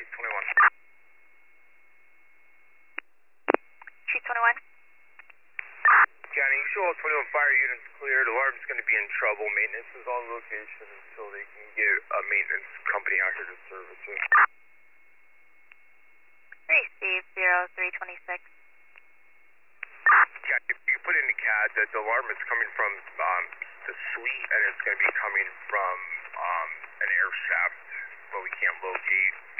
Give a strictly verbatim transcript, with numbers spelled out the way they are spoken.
Chief twenty-one. Chief twenty-one. County, you show all twenty-one fire units cleared. Alarm's going to be in trouble. Maintenance is on location until they can get a maintenance company out here to service it. Receive zero three twenty-six. County, you put in the C A D that the alarm is coming from um, the suite and it's going to be coming from um, an air shaft, but we can't locate